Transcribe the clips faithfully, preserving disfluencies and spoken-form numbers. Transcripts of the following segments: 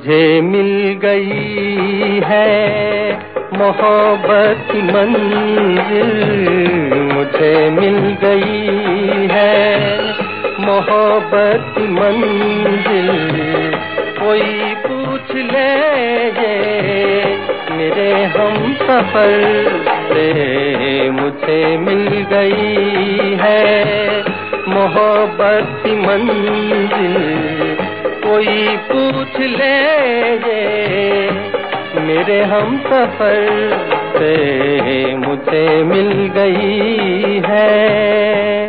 मुझे मिल गई है मोहब्बत की मंजिल, मुझे मिल गई है मोहब्बत की मंजिल। कोई पूछ ले ये मेरे हम सफर से, मुझे मिल गई है मोहब्बत की मंजिल। कोई पूछ ले ये मेरे हम सफर से, मुझे मिल गई है।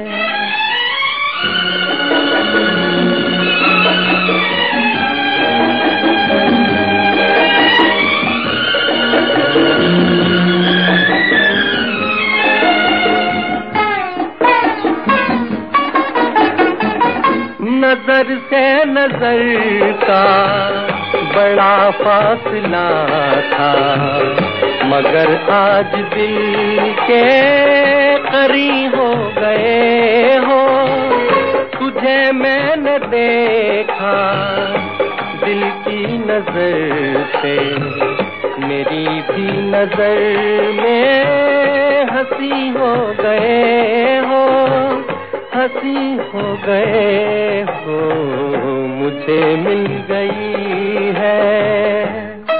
नजर से नजर का बड़ा फासला था, मगर आज दिल के करीब हो गए हो। तुझे मैंने देखा दिल की नजर से, मेरी भी नजर में हंसी हो गए हो, हंसी हो गए हो, मुझे मिल गई है।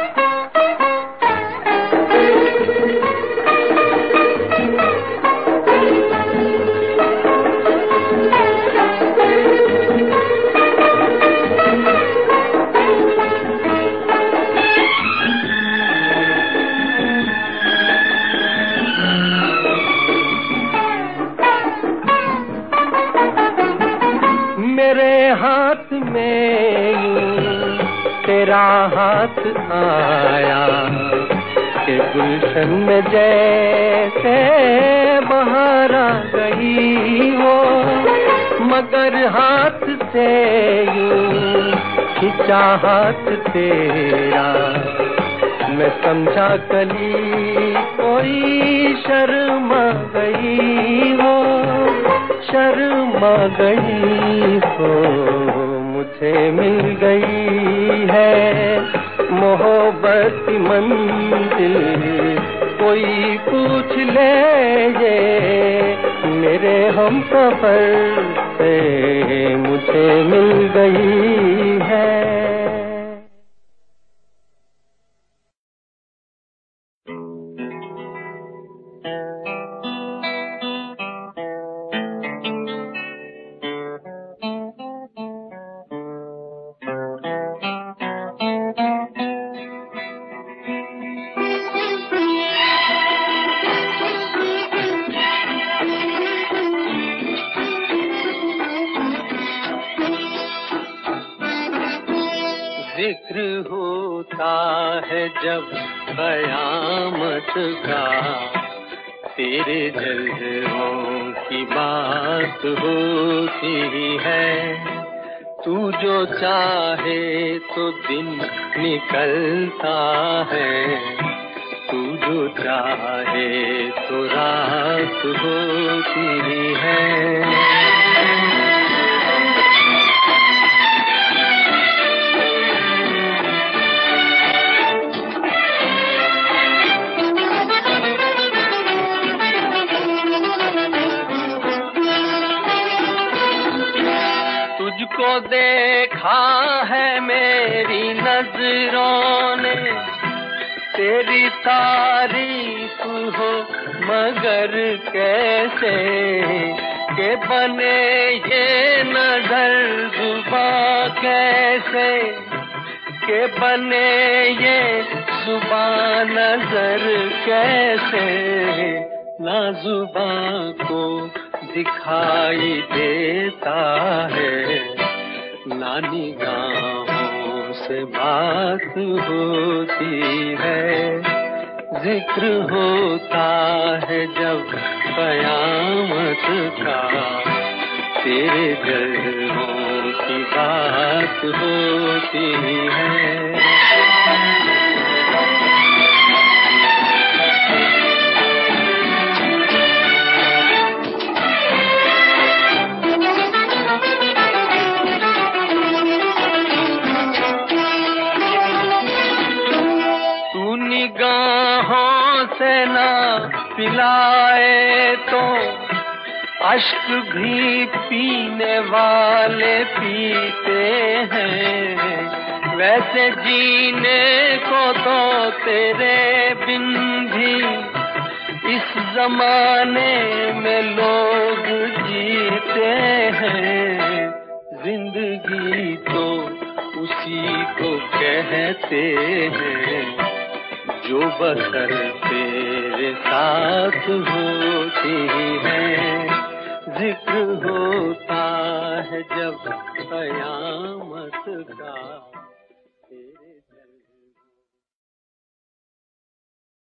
मेरे हाथ में यूं तेरा हाथ आया कि गुलशन में जैसे बहार आ गई हो, मगर हाथ से यूं खिंचा हाथ तेरा, मैं समझा कली कोई शर्मा गई हो, शर्मा गई हो, मुझे मिल गई है मोहब्बत की मंजिल। कोई पूछ ले ये मेरे हम सफर से, मुझे मिल गई है। जिक्र होता है जब कयामत का, तेरे जलवों की बात होती है। तू जो चाहे तो दिन निकलता है, तू जो चाहे तो रात होती है। तुझको देखा है मेरी नजरों ने, तेरी तारीफ हो मगर कैसे, के बने ये नजर जुबां कैसे, के बने ये जुबां नजर कैसे, ना जुबां को दिखाई देता है, ना निगाहों से बात होती है। जिक्र होता है जब कयामत का, तेरे जलवों की बात होती है। से ना पिलाए तो अश्क भी पीने वाले पीते हैं। वैसे जीने को तो तेरे बिन भी इस जमाने में लोग जीते हैं। जिंदगी तो उसी को कहते हैं जो बसर तेरे साथ होती है। जिक्र होता है जब कयामत का।